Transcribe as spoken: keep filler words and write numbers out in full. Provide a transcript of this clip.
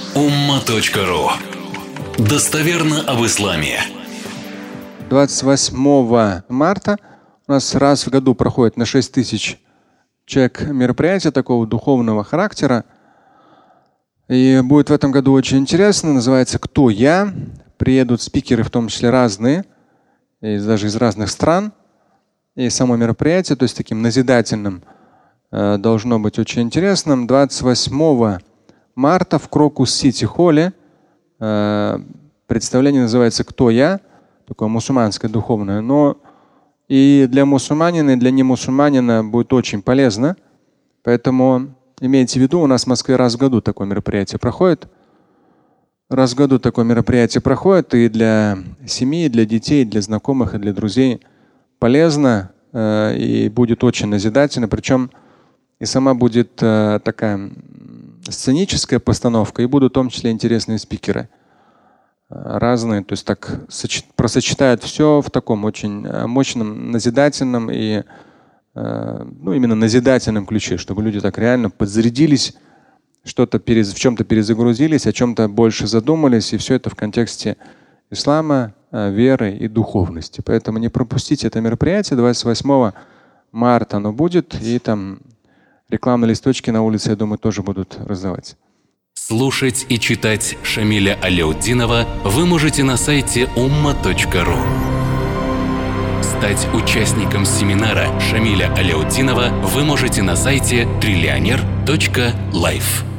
умма точка ру. Достоверно об исламе. двадцать восьмого марта у нас раз в году проходит на шесть тысяч человек мероприятие такого духовного характера. И будет в этом году очень интересно. Называется «Кто я?». Приедут спикеры, в том числе разные, из, даже из разных стран. И само мероприятие, то есть таким назидательным, э, должно быть очень интересным. двадцать восьмого марта в Крокус-Сити-холле э, представление называется «Кто я?». Такое мусульманское духовное. Но и для мусульманина, и для немусульманина будет очень полезно. Поэтому имейте в виду, у нас в Москве раз в году такое мероприятие проходит. Раз в году такое мероприятие проходит, и для семьи, и для детей, и для знакомых, и для друзей полезно э, и будет очень назидательно. Причем и сама будет э, такая сценическая постановка, и будут в том числе интересные спикеры. Э, разные, то есть так соч... просочетают все в таком очень мощном, назидательном и э, ну, именно назидательном ключе, чтобы люди так реально подзарядились, что-то перез... в чем-то перезагрузились, о чем-то больше задумались, и все это в контексте ислама, веры и духовности. Поэтому не пропустите это мероприятие. двадцать восьмого марта оно будет, и там рекламные листочки на улице, я думаю, тоже будут раздавать. Слушать и читать Шамиля Аляутдинова вы можете на сайте умма точка ру. Стать участником семинара Шамиля Аляутдинова вы можете на сайте триллионер точка лайф.